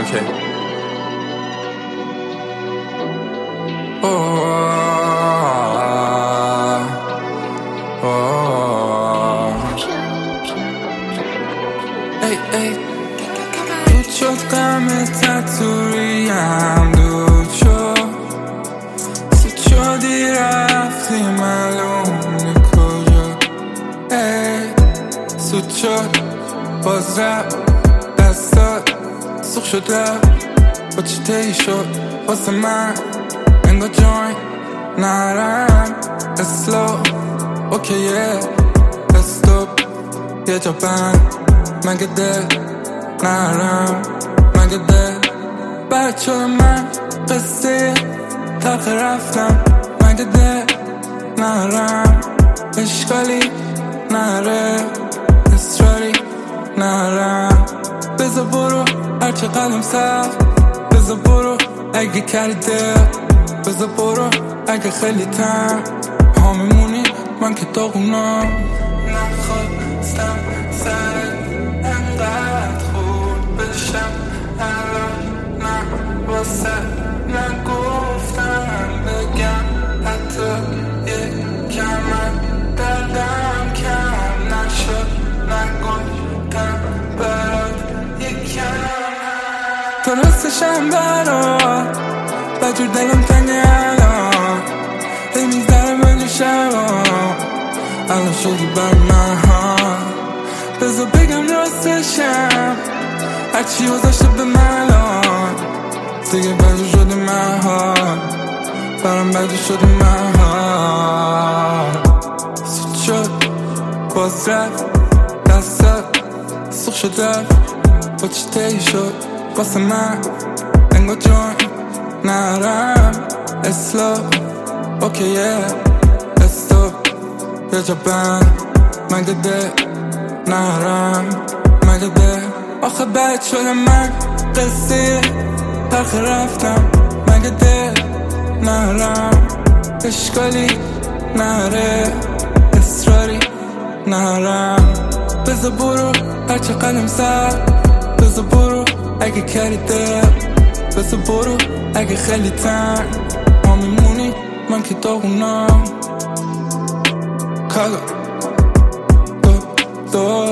اوکی. دود شد غمت تو ریم، دود شد سود شدی رفتی معلوم کجا. سود شد باز رفت دستات سوخ شد رفت با چی تی شد واسه من انگار جوین نرم اسلو اوکیه استوب یه جا بند مگه دل نرم مگه دل بچه من قصه تلخ رفتم مگه دل نرم اشکالی نره اصراری نرم بذار برو هرچه قلم سخت بذار برو اگه کردی دل بذار برو اگه خیلی تن ها میمونی من که داغونم نخواستم سرت انقدر خود بشم الان نه واسه نگفتم بگم حتی یکم من دردم کم نشد نگفتم برات یکم درستشم برات بجور دلم تنگه الان هی میزدرم بگو شبا الان شدی بر من ها بذار بگم راستشم هرچی گذاشته به من الان دیگه بجور شدی من ها برام بجور شدی من ها سود شد باز رفت دستات سوخ شد رفت با چی تی شد واسه من انگار جوین نرم اسلو اوکیه استوب یه جا بند مگه دل نرم مگه دل آخه بد شده من قصه تلخ رفتم مگه دل نرم اشکالی نره اصراری نرم بذار برو هرچه قلم سر بذار برو اگه کردی دل بذار برو اگه خیلی تن ما میمونی من که داغونم کالا دو